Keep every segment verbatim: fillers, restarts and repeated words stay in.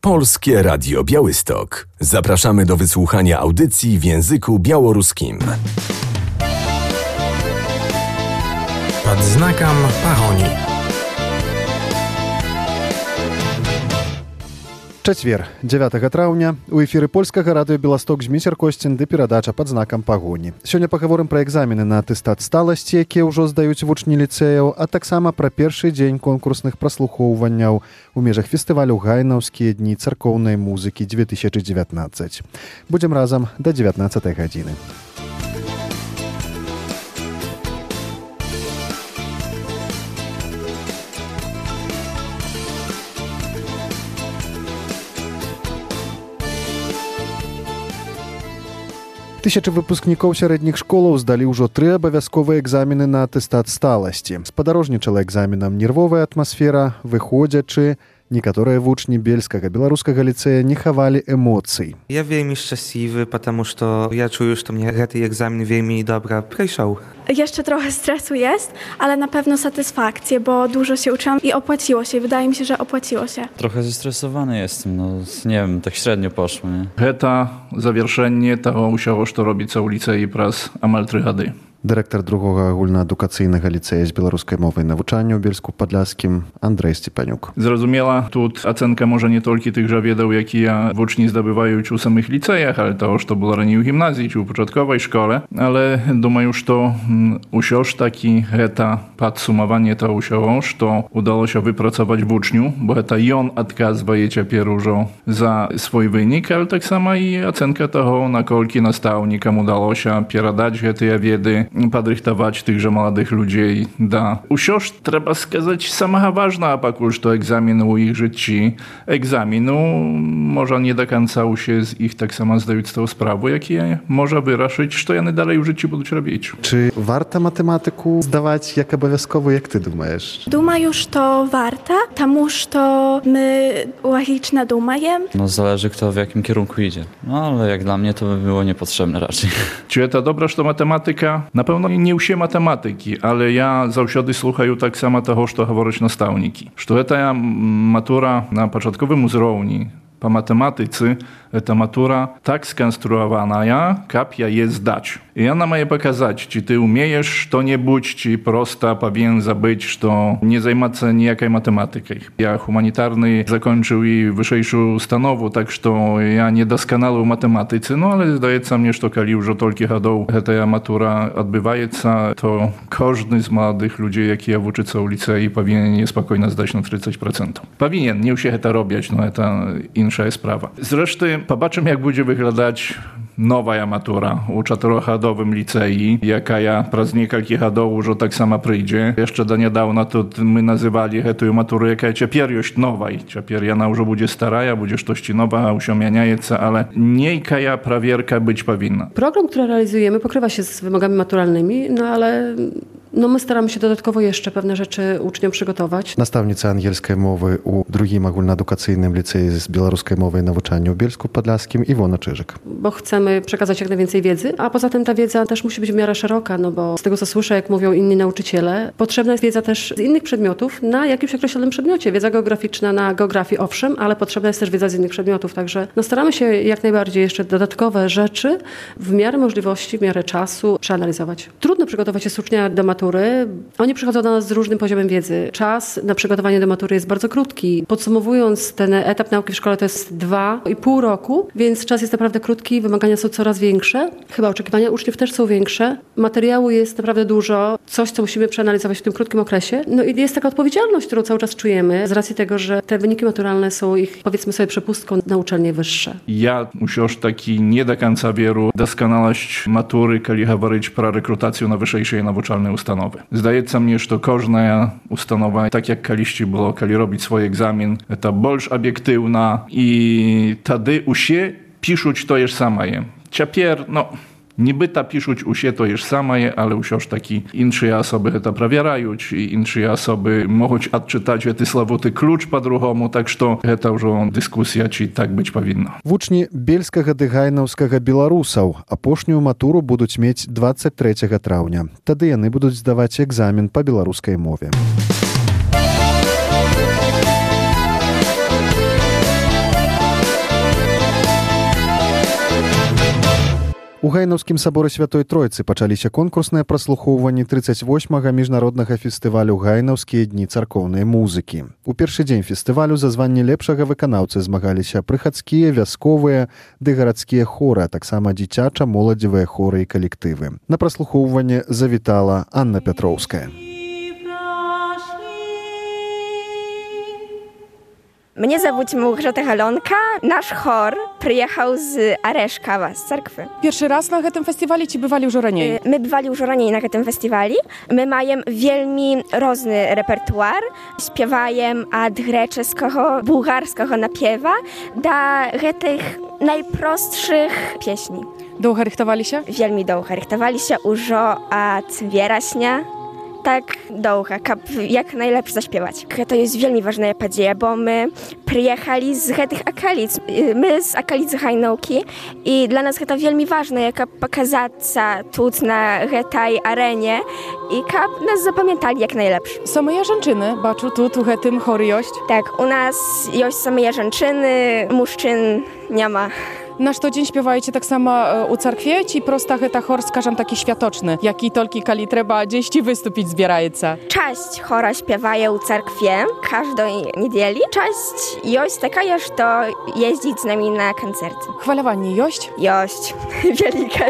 Polskie Radio Białystok. Zapraszamy do wysłuchania audycji w języku białoruskim. Pod znakiem Pahoni. Чацвер, дзевятага траўня, у эфіры польскага радыё «Беласток» Зміцер Косцін ды перадача пад знакам пагоні. Сёння пагаворым пра экзамены на атэстат сталасці, якія ўжо здаюць вучні ліцэяў, а таксама пра першы дзень конкурсных праслухоўванняў у межах фестывалю «Гайнаўскія дні царкоўнай музыкі две тысячи девятнадцать». Будзем разам да дзевятнаццатай гадзіны. Тысячы выпускнікоў сярэдніх школаў здалі ўжо тры абавязковыя экзамены на атэстат сталасці. Спадарожнічала экзаменам нервовая атмасфера, выходзячы, некаторыя вучні бельскага беларускага ліцэя не хавалі эмоцый. Я вельмі шчаслівы, потому што я чую, што мне гэты экзамен вельмі добра прайшоў. Jeszcze trochę stresu jest, ale na pewno satysfakcję, bo dużo się uczyłam i opłaciło się. Wydaje mi się, że opłaciło się. Trochę zestresowany jestem, no nie wiem, tak średnio poszło, nie? Гэта завяршэнне таго ўсяго, што робіцца ў ліцэі праз амаль тры гады. Дырэктар другога агульнаадукацыйнага ліцэя з беларускай мовай навучання ў Бельску-Падляскім Андрэй Сцепанюк. Зразумела, тут ацэнка можа не толькі тых жа ведаў, якія вучні здабываюць у самых ліцэях, але таго, што было раней у гімназіі ці ў пачатковай школе. Але думаю, што ўсё ж такі гэта падсумаванне таго ўсяго, што удалося выпрацаваць вучню, бо гэта ён адказвае цяпер ужо за свой вынік, але таксама і ацэнка таго, наколькі настаўнікам удалося перадаць гэтыя веды, падрыхтаваць тых жа маладых людзей. Да. Усё ж трэба сказаць самага важнага пакуль што экзамену ў іх жыцці. Экзамену можа не да канца усе з іх таксама здаюць тую справу, якія можа вырашыць, што яны далей у жыцці будуць рабіць. Czy warto matematyku zdawać jak obowiązkowo, jak ty думаешь? Думаю, что warto, потому что my logicznie думаем. No zależy kto w jakim kierunku idzie. No ale jak dla mnie to by było niepotrzebne raczej. Czy to dobra, што математыка? Напэўна, не ўсе матэматыкі, але я заўсёды слухаю таксама таго, што гавораць настаўнікі. Што гэтая матура на пачатковым узроўні по математыцы, эта матура так сканструаваная, каб яе здаць. І яна мае паказаць, ці ты ўмееш што-небудзь, ці проста павінен забыць, што не займацца ніякай матэматыкай. Я гуманітарны закончыў і вышэйшую установу, так што я не дасканалы ў матэматыцы, ну але здаецца мне, што калі ўжо толькі гадоў гэтая матура адбываецца, то кожны з маладых людзей, якія вучыцца ў ліцэі, павінен спакойна здаць на тридцать процентов. Павінен, не ўсе гэта робяць, но это іншая справа. Зрэшты, пабачым, як будзе выглядаць новая матура у чатырохгадовым ліцэі, якая праз некалькі гадоў ужо таксама прыйдзе. Яшчэ данядаўна тут мы называлі гэтую матуру, якая цяпер ёсць новай. Цяпер яна ўжо будзе старая, будзе штосьці новага, ўсё мяняецца, ale niejkaja prawierka być powinna. Program, który realizujemy, pokrywa się z wymogami maturalnymi, no ale no my staramy się dodatkowo jeszcze pewne rzeczy uczniom przygotować. Настаўніца ангельскай мовы у другім агульнаадукацыйным ліцэі з беларускай мовай навучання ў Бельску-Падляскім Iwona Czyżyk. Bo chcemy przekazać jak najwięcej wiedzy, a poza tym ta wiedza też musi być w miarę szeroka, no bo z tego co słyszę, jak mówią inni nauczyciele, potrzebna jest wiedza też z innych przedmiotów na jakimś określonym przedmiocie. Wiedza geograficzna na geografii owszem, ale potrzebna jest też wiedza z innych przedmiotów, także no staramy się jak najbardziej jeszcze dodatkowe rzeczy w miarę możliwości, w miarę czasu przeanalizować. Trudno przygotować się z ucznia do matury. Oni przychodzą do nas z różnym poziomem wiedzy. Czas na przygotowanie do matury jest bardzo krótki. Podsumowując, ten etap nauki w szkole to jest dwa i pół roku, więc czas jest naprawdę krótki, wymagania są coraz większe. Chyba oczekiwania uczniów też są większe. Materiału jest naprawdę dużo, coś, co musimy przeanalizować w tym krótkim okresie. No i jest taka odpowiedzialność, którą cały czas czujemy z racji tego, że te wyniki maturalne są ich, powiedzmy sobie, przepustką na uczelnie wyższe. Ja już taki nie do końca wierzę doskonalość matury, kiedy mówić про rekrutację na wyższej nauczalnej uстановy. Zdaється mnie, że każda ustanowa, tak jak kiedyś było, kiedy robić swój egzamin, to больш obiektywna i wtedy usie piszуть to już samaje. Ciapier, no, nibyta piszуть usie to już samaje, ale ўсё ж такі іншыя асобы гэта правяраюць і іншыя асобы могуць адчытаць гэты славуты ключ па-другому, так што гэта ўжо дыскусія, ці так быць павінна. Вучні бельскага ды гайнаўскага беларусаў апошнюю матуру будуць мець двадцать трэцяга траўня. Тады яны будуць здаваць экзамен па беларускай мове. У Гайнаўскім саборы Святой Тройцы пачаліся конкурсныя праслухоўванні трыццаць восьмага міжнароднага фестывалю «Гайнаўскія дні царкоўнай музыкі». У першы дзень фестывалю за званне лепшага выканаўцы змагаліся прыхадскія, вясковыя ды гарадскія хоры, а таксама дзіцяча-моладзевыя хоры і калектывы. На праслухоўванне завітала Анна Пятроўская. Mnie zawód Małgorzata Galonka. Nasz chor przyjechał z Areszkawa, z cerkwy. Pierwszy raz na tym festiwalu czy bywali już raniej? My bywali już raniej na tym festiwalu. My mamy wielmi różny repertuar. Śpiewajem od greckiego, bułgarskiego napiewa do tych najprostszych pieśni. Długo rychtowali się? Wielmi długo rychtowali się, użo od wieраśnia. Tak długo, jak najlepiej zaśpiewać. To jest wielmi ważna podzieja, bo my przyjechali z tych akalic. My z akalicy Hajnówki i dla nas to wielmi ważne, jak pokazać tu na tej arenie i jak nas zapamiętali jak najlepsze. Same żeńczyny, baczu tu, tu tym chory jość? Tak, u nas jość same żeńczyny, mężczyzn nie ma. Na co dzień śpiewajcie tak samo u cerkwie, czy prosta heta chor, skażam, taki światoczny, jaki tolki kali trzeba gdzieś wystąpić zbieraється? Część chora śpiewaje u cerkwie każdej niedzieli. Część jest taka, że to jeździć z nami na koncerty. Chwalowanie jość? Jość. Wielka.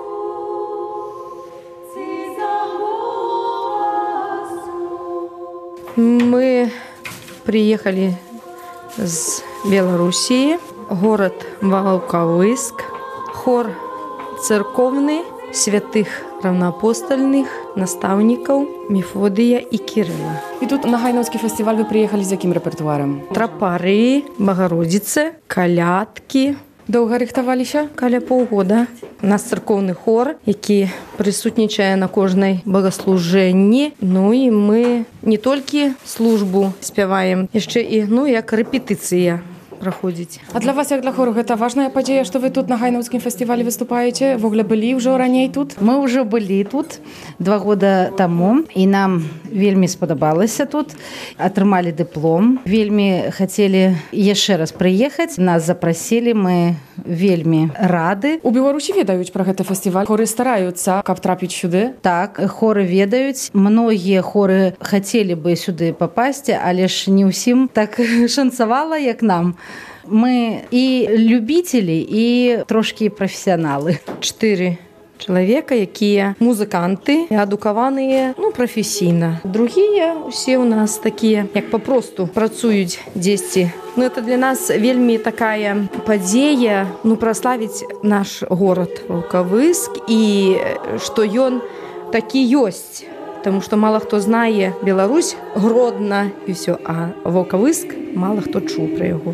Мы приехали с Белоруссии. Город Волковыск, хор церковный святых равноапостольных наставников Мефодия и Кирилла. И тут на Гайнаўский фестиваль вы приехали с каким репертуаром? Тропары, Богородицы, колядки. Долго рихтовалися? Каля полгода. У нас церковний хор, який присутнічає на кожній богослуженні. Ну і ми не тільки службу співаємо, ще і ну, як репетиція. Проходить. А для вас, як для хору, это важная подея, что вы тут на Гайнаўскім фестивале выступаете? В ogóle были уже ранее тут? Мы уже были тут два года тому, и нам вельми сподобалося тут. Атрымали диплом. Вельми хотели еще раз приехать. Нас запросили, мы вельми рады. У Беларусі ведаюць про гэты фестиваль. Хоры стараются, каб трапіць сюды? Так, хоры ведаюць. Многие хоры хотели бы сюды попасть, але ж не усім так шансавала, як нам. Мы и любители, и трошки профессионалы. Чотири чоловіка, які музиканти, адуковані, ну, професійно. Другі всі у нас такі, як попросту працюють десь. Ну, це для нас вельми така подія, ну, прославити наш город Волковыск, і що він такий єсть. Тому що мало хто знає Білорусь, Гродно і все, а Волковыск мало хто чув про його.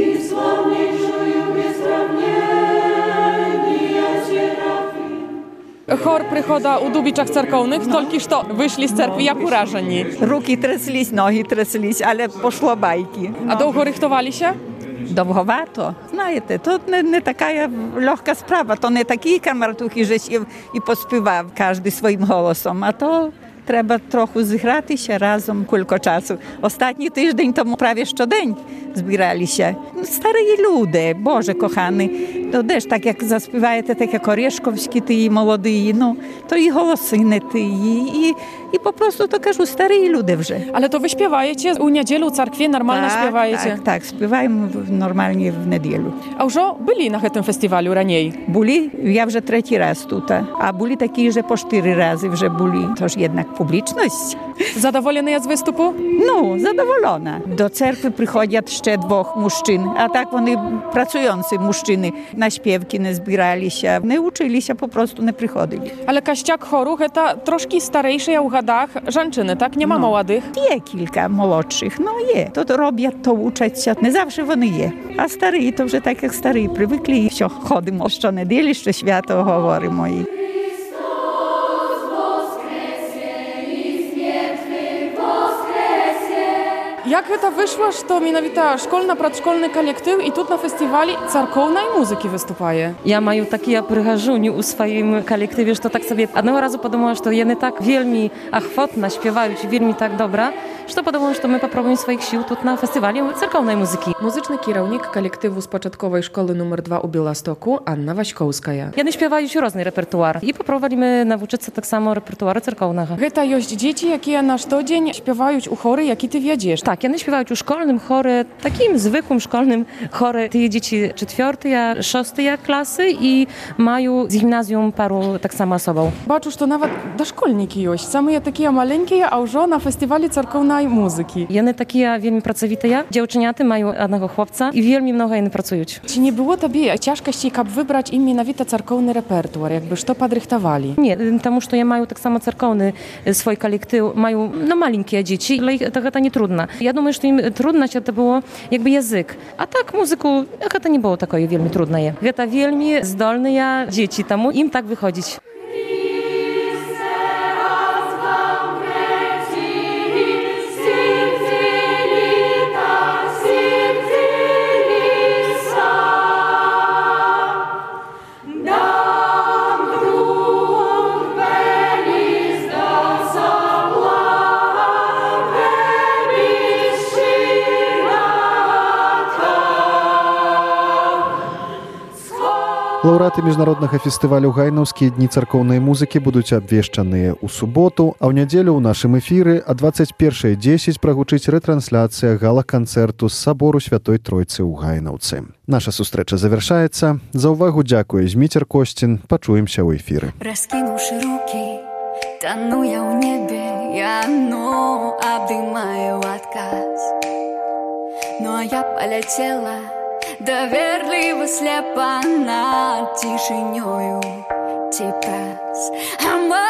Chor przychoda u Dubiczach cerkownych, no. Tylko że wyszli z cerkwi jak urażeni. Ruki tręsliś, nogi tręsliś, ale poszło bajki. No. A długo rychtowali się? Довговато. Знаєте, тут не, не така легка справа, то не такі камартухи, що і, і поспівав кожен своїм голосом, а то треба трохи зігратися разом кілька часу. Останній тиждень тому prawie щодень збиралися. Старі люди, Боже коханий, то де ж так, як заспіваєте таке Корешковські, ті молоді, ну, то і голоси не ті, і, і по-просто то кажу, старі люди вже. Але то ви співаєте у неділю у церкві, нормально так, співаєте? Так, так, співаємо нормально в неділю. А вже були на цьому фестивалі раніше? Були, я вже третій раз тут, а були такі вже по чотири рази вже були, тож jednak публічність. Задоволені з виступу? Ну, задоволена. До церкви приходять ще двох мужчин, а так вони працюючі мужчини. На śpiewki nie zbierali się, nie uczyli się, po prostu nie przychodzili. Ale kaściak choru to troszkę starejsze u gadach żeńczyny, tak? Nie ma no, młodych? Є kilka młodszych, no je. To, to robią, to uczą się. Nie zawsze вони є. A старі, to вже tak jak старі привикли і все, ходимо щонеділі, що свято говоримо. І... Як гэта выйшла, што менавіта школьна-прадшкольны калектыў і тут на фестывалі царкоўнай музыкі выступае? Я маю такія прыгажуні ў сваім калектыве, што так сабе аднаго разу падумала, што яны так вельмі ахвотна śpiewaють, вельмі так добра, што падумала, што мы папробуем сваіх сіл тут на фестывалі царкоўнай музыкі. Музычны кіраўнік калектыву з пачатковай школы нумар два ў Беластоку Анна Васькоўская. Яны śpiewaють розны рэпертуар і папробавалі мы навучыцца таксама рэпертуару царкоўнага. Гэта ёсць дзеці, якія на штодзень śpiewaють у хоры, які ты вядзеш. Так, яны śpiewaють у школьным хоры, такім звыклым школьным хоры. Тыя дзеці чацвёртыя, шостыя класы і маю з гімназіум пару таксама асобаў. Бачу, што нават дашкольнікі ёсць, самыя такія маленькія, а ўжо на фестывалі царкоўнай музыкі. Яны такія вельмі працавітыя. Дзяўчыняты маю аднаго хлопца і вельмі многа яны працуюць. Ці не было табе цяжкасцей, каб выбраць ім менавіта царкоўны рэпертуар, якби што падрыхтавалі? Не, таму што я маю таксама царкоўны свой калектыў, маю ну, маленькія дзеці, але гэта не трудна. Я думаю, што ім труднасць это было якби язык. А так музыку гэта не было такое вельмі труднае. Гэта вельмі здольныя дзеці, таму ім так выходзіць. Лаўрэаты міжнароднага фестывалю «Гайнаўскія дні царкоўнай музыкі» будуць абвешчаныя ў суботу, а ў нядзелю ў нашым эфіры а дваццаць першая дзесяць прагучыць рэтрансляцыя гала-канцэрту з сабору Святой Тройцы ў Гайнаўцы. Наша сустрэча завяршаецца. За ўвагу дзякуе Зміцер Косцін. Пачуемся ў эфіры. Раскінуўшы рукі, тану я ў небе, яно абдымаю адказ. Ну а я паляцела даверліва слепа над цішынёю ці праз.